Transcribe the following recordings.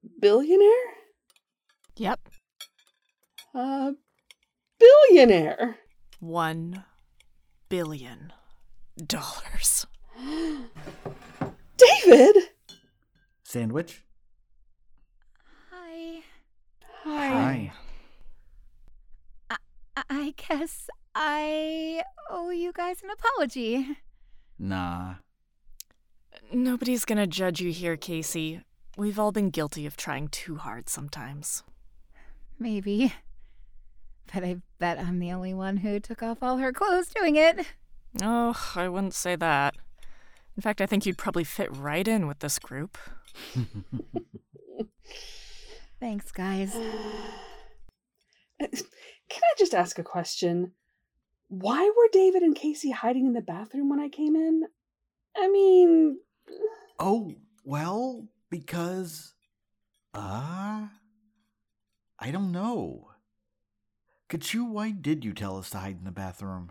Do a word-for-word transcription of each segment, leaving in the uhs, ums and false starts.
billionaire? Yep. Uh, billionaire. One billion dollars. David! Sandwich? Hi. Hi. I, I guess I owe you guys an apology. Nah. Nobody's gonna judge you here, Casey. We've all been guilty of trying too hard sometimes. Maybe. But I bet I'm the only one who took off all her clothes doing it. Oh, I wouldn't say that. In fact, I think you'd probably fit right in with this group. Thanks, guys. Can I just ask a question? Why were David and Casey hiding in the bathroom when I came in? I mean... Oh, well, because... Uh... I don't know. Kachu, why did you tell us to hide in the bathroom?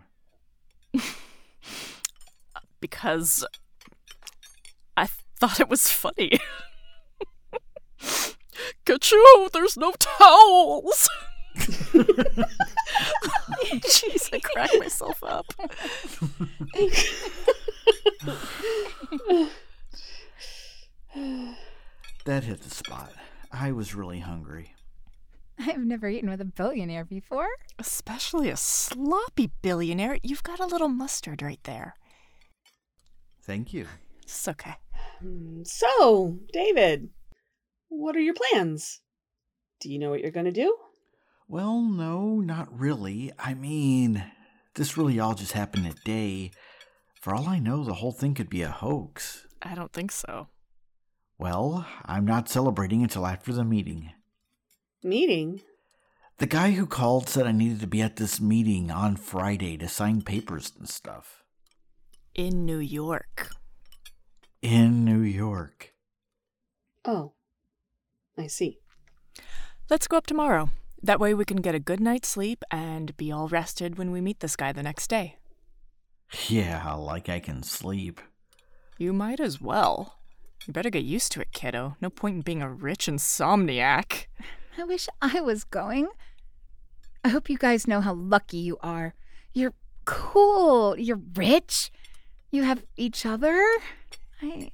Because I thought it was funny. Kachu, there's no towels! Jeez, I cracked myself up. That hit the spot. I was really hungry. I've never eaten with a billionaire before. Especially a sloppy billionaire. You've got a little mustard right there. Thank you. It's okay. So, David, what are your plans? Do you know what you're going to do? Well, no, not really. I mean, this really all just happened today. For all I know, the whole thing could be a hoax. I don't think so. Well, I'm not celebrating until after the meeting. Meeting? The guy who called said I needed to be at this meeting on Friday to sign papers and stuff. In New York. In New York. Oh, I see. Let's go up tomorrow. That way we can get a good night's sleep and be all rested when we meet this guy the next day. Yeah, like I can sleep. You might as well. You better get used to it, kiddo. No point in being a rich insomniac. I wish I was going. I hope you guys know how lucky you are. You're cool. You're rich. You have each other. I...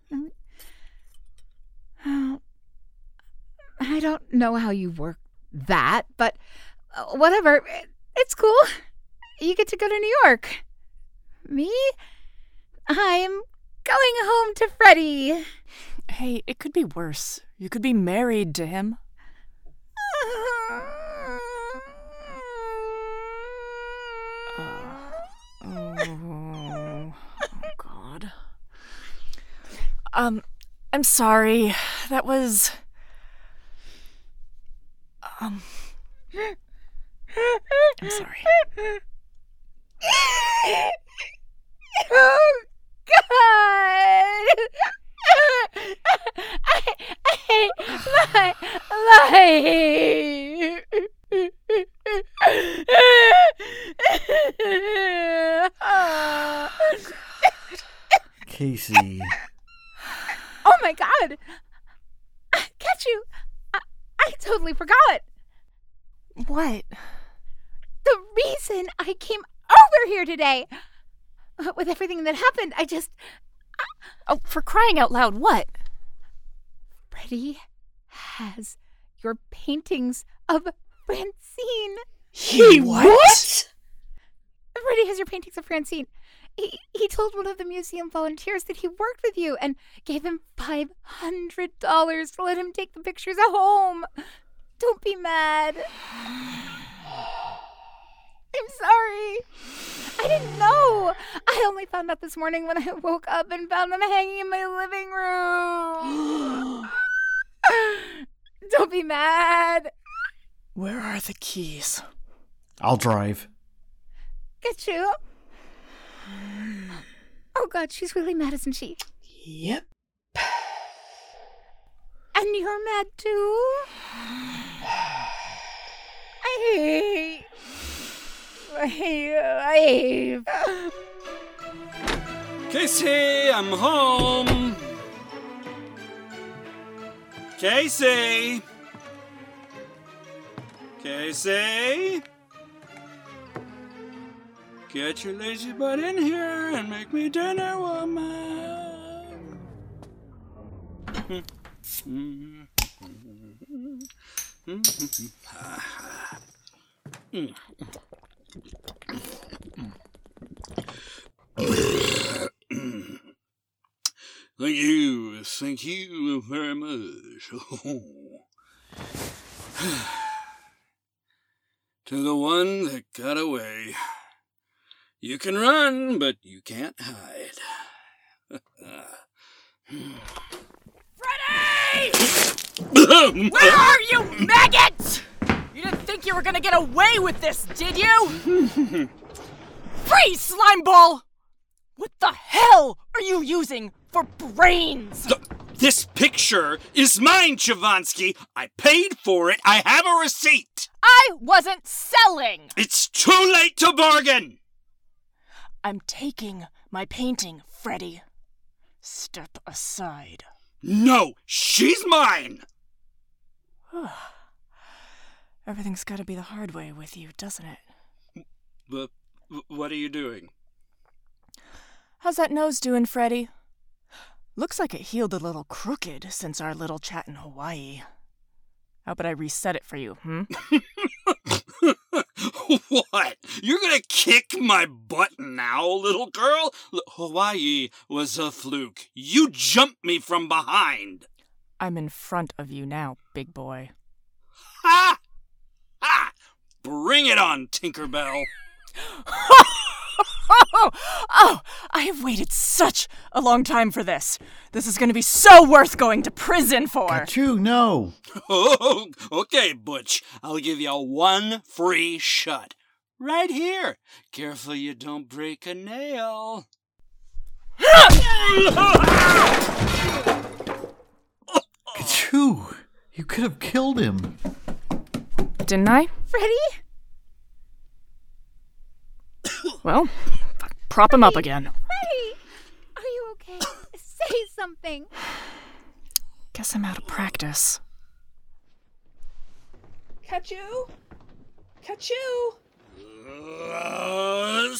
Um, I don't know how you work that, but whatever. It's cool. You get to go to New York. Me? I'm going home to Freddie. Hey, it could be worse. You could be married to him. Uh, oh, oh, God. Um, I'm sorry. That was... Um... I'm sorry. Oh, God! I, I hate my life! Casey. Oh my God! Catch you! I, I totally forgot! What? The reason I came over here today! With everything that happened, I just... Oh, for crying out loud, what? Freddie has your paintings of Francine. He what? Freddie has your paintings of Francine. He, he told one of the museum volunteers that he worked with you and gave him five hundred dollars to let him take the pictures at home. Don't be mad. I'm sorry. I didn't know. I only found out this morning when I woke up and found them hanging in my living room. Don't be mad. Where are the keys? I'll drive. Get you. Oh, God, she's really mad, isn't she? Yep. And you're mad, too? I hate... I hate... I hate... Casey, I'm home. Casey! Casey! Get your lazy butt in here and make me dinner, woman! Thank you, thank you very much. To the one that got away. You can run, but you can't hide. Freddy! Where are you, maggot? You didn't think you were gonna get away with this, did you? Freeze, slime ball! What the hell are you using for brains? Th- this picture is mine, Chavansky. I paid for it. I have a receipt. I wasn't selling. It's too late to bargain. I'm taking my painting, Freddy. Step aside. No, she's mine. Everything's got to be the hard way with you, doesn't it? But what are you doing? How's that nose doing, Freddy? Looks like it healed a little crooked since our little chat in Hawaii. How about I reset it for you, hmm? What? You're gonna kick my butt now, little girl? L- Hawaii was a fluke. You jumped me from behind. I'm in front of you now, big boy. Ha! Ha! Bring it on, Tinkerbell. Oh, oh, I have waited such a long time for this. This is going to be so worth going to prison for. Achoo, no. Oh, okay, Butch. I'll give you one free shot. Right here. Careful you don't break a nail. Achoo, you could have killed him. Didn't I? Freddy? Well, prop him up again. Freddy! Are you okay? Say something. Guess I'm out of practice. Kachu? Kachu? Uh,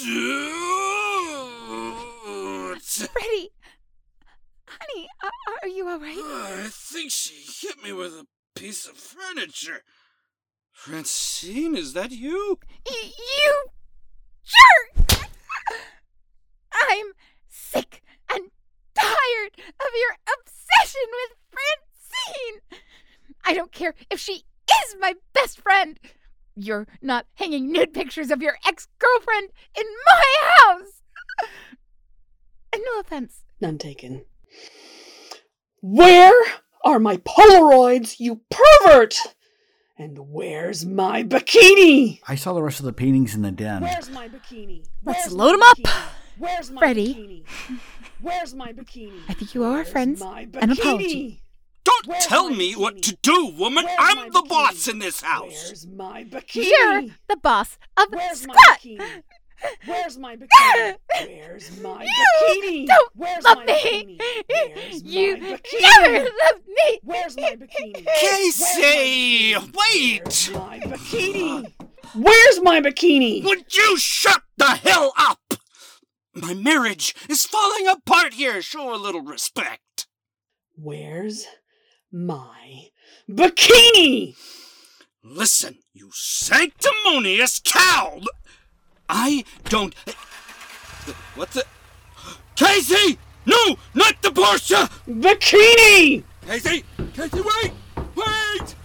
suit. Freddy! Honey, are, are you all right? I think she hit me with a piece of furniture. Francine, is that you? Y- you jerk! I'm sick and tired of your obsession with Francine! I don't care if she is my best friend. You're not hanging nude pictures of your ex-girlfriend in my house! And no offense. None taken. Where are my Polaroids, you pervert? And where's my bikini? I saw the rest of the paintings in the den. Where's my bikini? Let's Where's load my 'em up. bikini? Where's my Freddie. bikini? Where's my bikini? I think you owe our Where's friends my an bikini? apology. Don't Where's tell my me what bikini? to do, woman. Where's I'm my the bikini? boss in this house. Where's my bikini? You're the boss of Where's my Squat! bikini? Where's my bikini? Where's my You bikini? don't Where's love my me! bikini? Where's You my bikini? never loved me! Where's my bikini? Casey, Where's wait! my bikini? Where's my bikini? Would you shut the hell up? My marriage is falling apart here. Show a little respect. Where's my bikini? Listen, you sanctimonious cow! I don't... What the... Casey! No! Not the Porsche! Bikini! Casey! Casey, wait! Wait!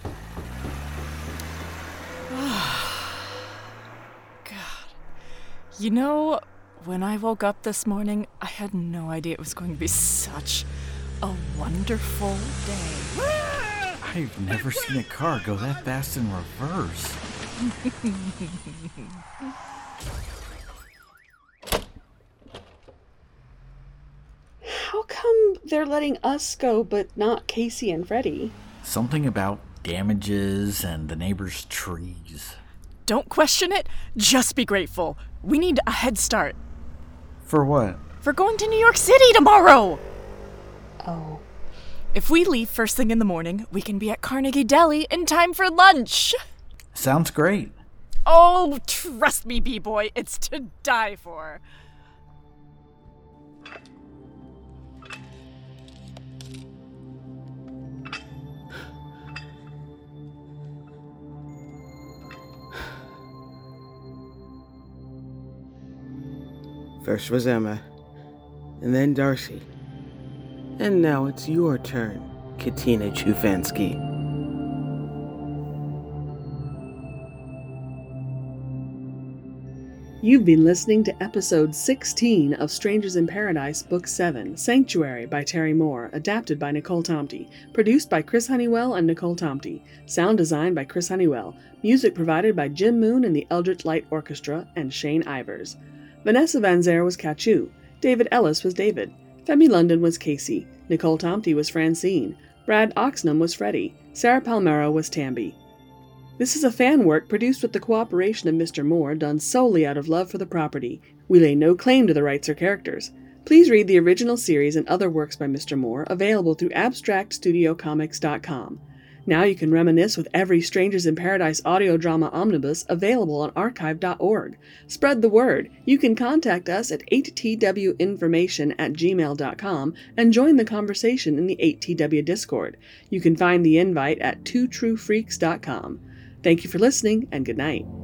God. You know, when I woke up this morning, I had no idea it was going to be such a wonderful day. I've never seen a car go that fast in reverse. How come they're letting us go but not Casey and Freddie? Something about damages and the neighbor's trees. Don't question it, just be grateful. We need a head start. For what? For going to New York City tomorrow! Oh. If we leave first thing in the morning, we can be at Carnegie Deli in time for lunch. Sounds great. Oh, trust me, B-boy, it's to die for. First was Emma, and then Darcy. And now it's your turn, Katina Chufansky. You've been listening to episode sixteen of Strangers in Paradise, Book seven, Sanctuary by Terry Moore, adapted by Nicole Tomte, produced by Chris Honeywell and Nicole Tomte, sound design by Chris Honeywell, music provided by Jim Moon and the Eldritch Light Orchestra and Shane Ivers. Vanessa Van Zer was Kachu, David Ellis was David, Femi London was Casey, Nicole Tomte was Francine, Brad Oxnam was Freddie, Sarah Palmero was Tambi. This is a fan work produced with the cooperation of Mister Moore, done solely out of love for the property. We lay no claim to the rights or characters. Please read the original series and other works by Mister Moore, available through abstract studio comics dot com. Now you can reminisce with every Strangers in Paradise audio drama omnibus available on archive dot org. Spread the word. You can contact us at eight t w information at gmail dot com and join the conversation in the eight T W Discord. You can find the invite at two true freaks dot com. Thank you for listening, and good night.